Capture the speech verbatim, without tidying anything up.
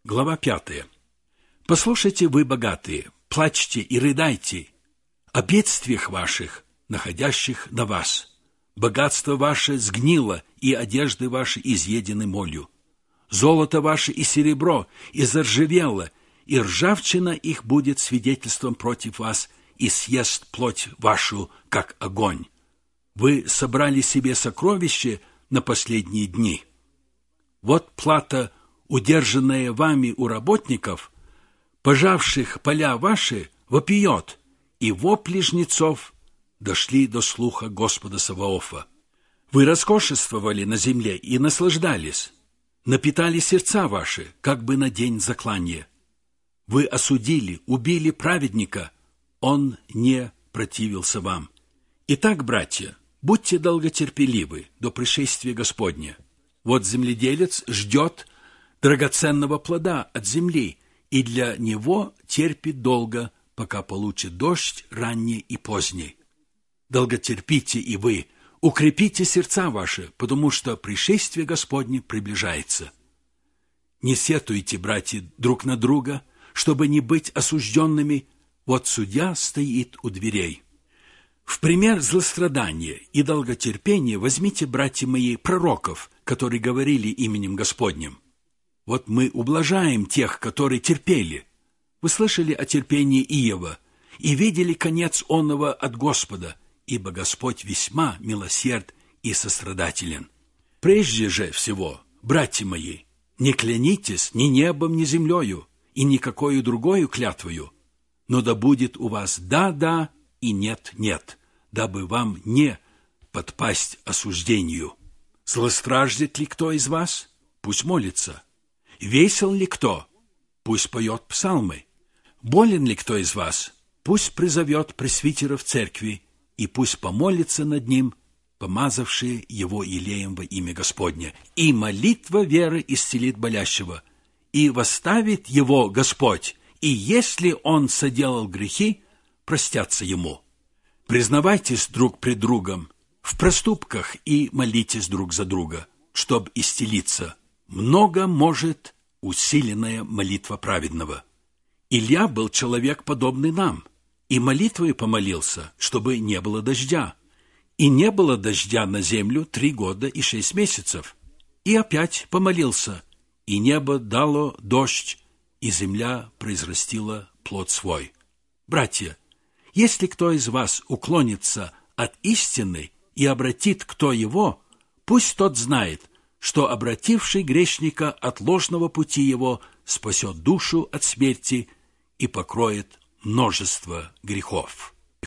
Глава пятая. «Послушайте вы, богатые, плачьте и рыдайте о бедствиях ваших, находящих на вас. Богатство ваше сгнило, и одежды ваши изъедены молью. Золото ваше и серебро изржавело, и ржавчина их будет свидетельством против вас, и съест плоть вашу, как огонь. Вы собрали себе сокровище на последние дни. Вот плата, удержанная вами у работников, пожавших поля ваши, вопиет, и вопли жнецов дошли до слуха Господа Саваофа. Вы роскошествовали на земле и наслаждались, напитали сердца ваши, как бы на день заклания. Вы осудили, убили праведника, он не противился вам. Итак, братья, будьте долготерпеливы до пришествия Господня. Вот земледелец ждет драгоценного плода от земли, и для него терпит долго, пока получит дождь ранний и поздний. Долготерпите и вы, укрепите сердца ваши, потому что пришествие Господне приближается. Не сетуйте, братья, друг на друга, чтобы не быть осужденными. Вот судья стоит у дверей. В пример злострадания и долготерпения возьмите, братья мои, пророков, которые говорили именем Господним. Вот мы ублажаем тех, которые терпели. Вы слышали о терпении Иова и видели конец оного от Господа, ибо Господь весьма милосерд и сострадателен. Прежде же всего, братья мои, не клянитесь ни небом, ни землею, и никакою другою клятвою, но да будет у вас «да-да» и «нет-нет», дабы вам не подпасть осуждению. Злостраждет ли кто из вас? Пусть молится. Весел ли кто? Пусть поет псалмы. Болен ли кто из вас? Пусть призовет пресвитера в церкви, и пусть помолится над ним, помазавшие его елеем во имя Господне. И молитва веры исцелит болящего, и восставит его Господь, и если он соделал грехи, простятся ему. Признавайтесь друг пред другом в проступках и молитесь друг за друга, чтоб исцелиться. Много может усиленная молитва праведного. Илья был человек, подобный нам, и молитвой помолился, чтобы не было дождя. И не было дождя на землю три года и шесть месяцев. И опять помолился, и небо дало дождь, и земля произрастила плод свой. Братья, если кто из вас уклонится от истины и обратит кто его, пусть тот знает, что обративший грешника от ложного пути его спасет душу от смерти и покроет множество грехов.